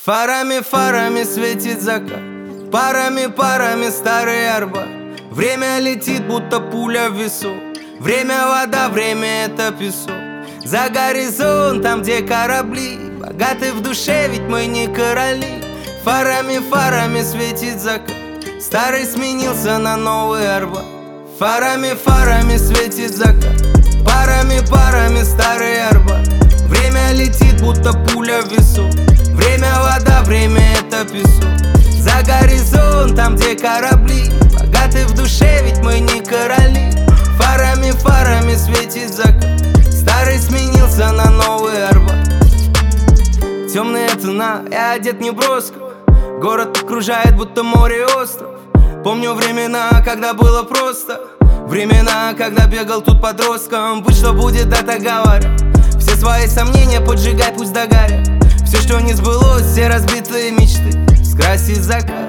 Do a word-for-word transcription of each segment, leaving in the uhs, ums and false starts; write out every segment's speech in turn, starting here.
Фарами, фарами светит закат, парами, парами старый Арбат. Время летит, будто пуля в весу. Время вода, время это песок. За горизонтом, где корабли, богаты в душе, ведь мы не короли. Фарами, фарами светит закат, старый сменился на новый Арбат. Фарами, фарами светит закат, парами, парами старый Арбат. Время летит, будто пуля в весу. Время вода, время это песок. За горизонтом, где корабли, богаты в душе, ведь мы не короли. Фарами, фарами светит закат, старый сменился на новый Арбат. Темная тона, я одет не броско, город окружает, будто море остров. Помню времена, когда было просто, времена, когда бегал тут подростком. Будь что будет, да так говорят. Все свои сомнения поджигай, пусть догорят. Все, что не сбылось, все разбитые мечты скрасит закат.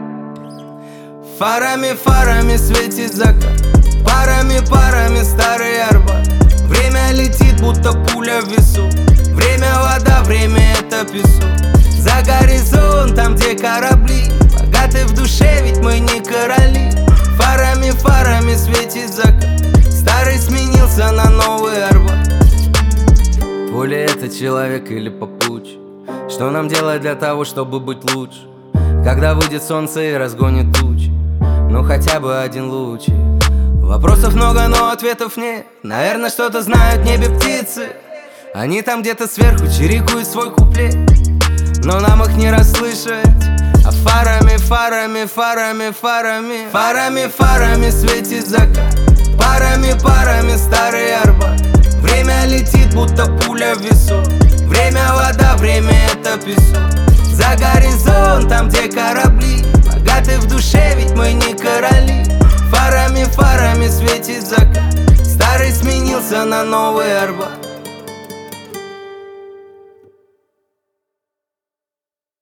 Фарами, фарами светит закат, парами, парами старый Арбат. Время летит, будто пуля в весу. Время вода, время это песок. За горизонтом, где корабли, богаты в душе, ведь мы не короли. Фарами, фарами светит закат, старый сменился на новый Арбат. Поле это человек или попутчик? Что нам делать для того, чтобы быть лучше? Когда выйдет солнце и разгонит тучи, ну хотя бы один лучик. Вопросов много, но ответов нет. Наверное, что-то знают в небе птицы. Они там где-то сверху чирикуют свой куплет, но нам их не расслышать. А фарами, фарами, фарами, фарами, фарами, фарами светит закат, парами, парами старый Арбат. Время летит, будто пуля в весу. Время вода, время это песок. За горизонтом, где корабли, богаты в душе, ведь мы не короли. Фарами, фарами светит закат, старый сменился на новый Арбат.